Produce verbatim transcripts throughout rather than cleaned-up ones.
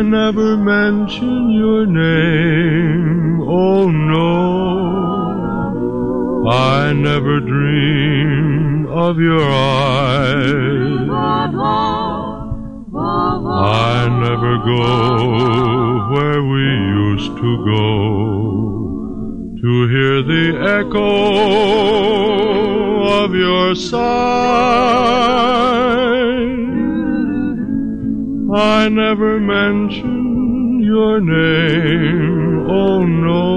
never mention your name, oh no. I never dream of your eyes. I never go where we used to go to hear the echo of your sigh. I never mention your name, oh no.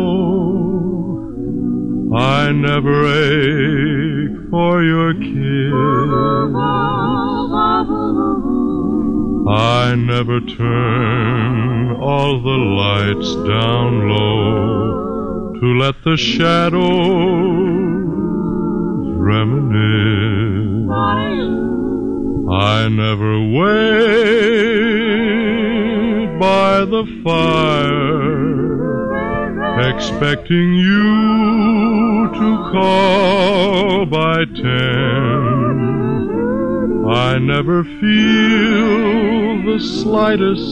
I never ache for your kiss. I never turn all the lights down low to let the shadows reminisce. I never wait by the fire, expecting you to call by ten. I never feel the slightest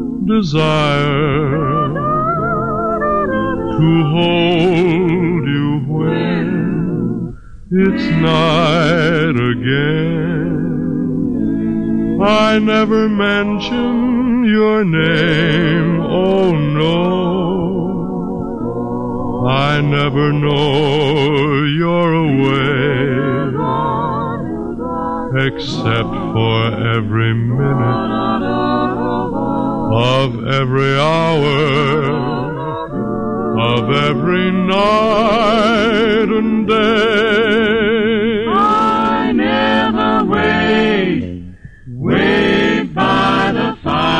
desire to hold you when it's night again. I never mention your name, oh no. I never know you're away, except for every minute of every hour of every night and day. I never wait, wait by the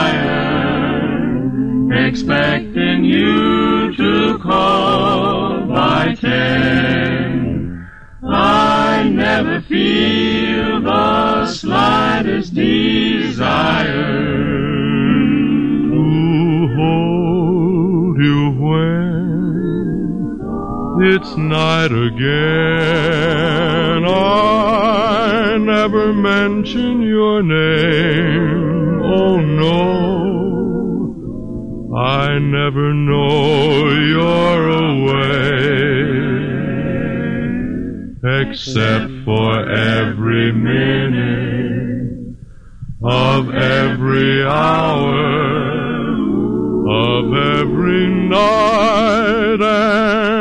fire, expecting you to call by ten. I never feel the slightest desire to hold you when it's night again. I never mention your name, oh no. I never know you're away, except for every minute of every hour of every night and